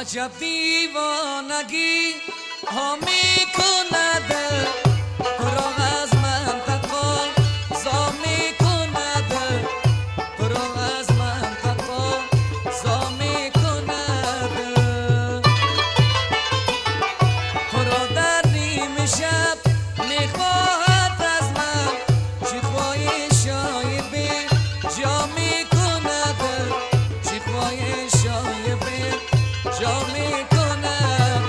عجب دیوانگی ها میکند تو را از من تقاضا میکند تو را از من تقاضا میکند تو را در نیم شب میخواهد از من چی خواهشای بی جا میکند چی خواهشای بی جا میکند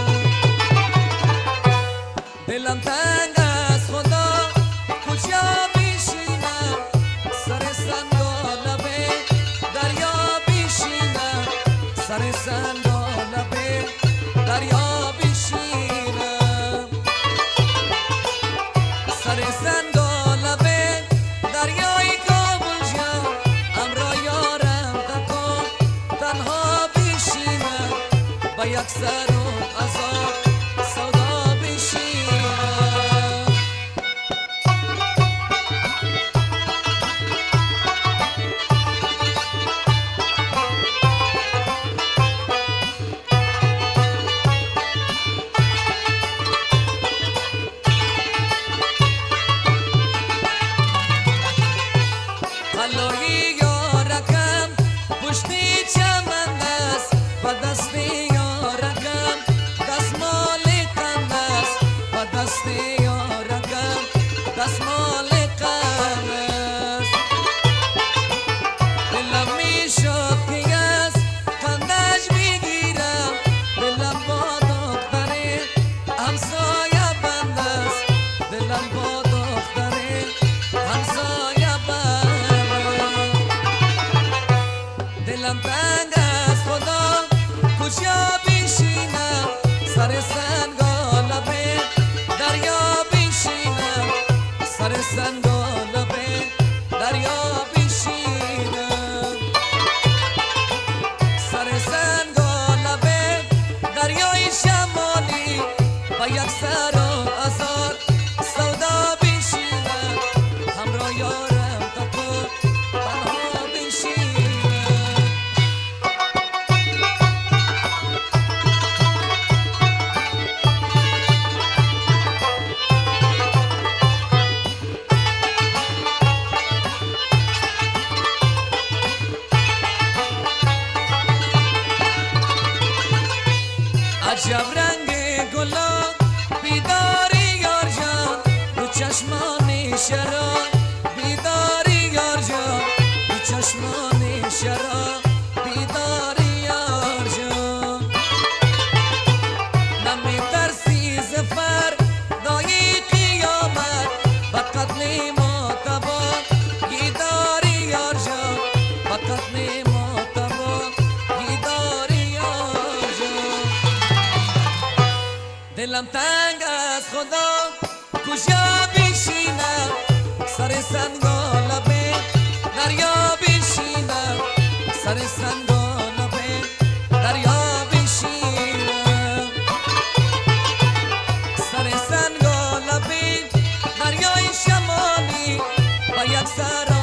دلم تنگ از خدا کجا بشینم سر سنگال به دریا بشینم سر سنگال به دریا بشینم سر سنگال به دریای کابل جا امرا یارم تکن تنها بشینم با یک سر و عذاب سودا بشینم خلایی یارکم پشتی چمن است و دستی یارکم دستمال قند است و دستی یارکم دستمال قند است دلم میشد که از قندش بگیرم دلم با دختر همسایه بند است دلم با دختر همسایه دلم تنگ از خدا کجا بشینم سر سنگال به دریا بشینم سر سنگال به دریا بشینم سر سنگال به دریای شمالی با یک سر و عذار سودا بشینم همراه یارم تا تو تنها بشینم عجب رنگ گلا بیداری یار جان رو چشمان شرا بیداری یار جان رو چشمان شرا بیداری یار جان نمی ترسی زفر دایی قیامت و قتل ما تبا بیداری یار جان و قتل ما تبا بیداری یار جان دلم تنگ از خدا کجا بشینم سر سنگال به دریا بشینم سر سنگال به دریا بشینم سر سنگال به دریای شمالی با یک سر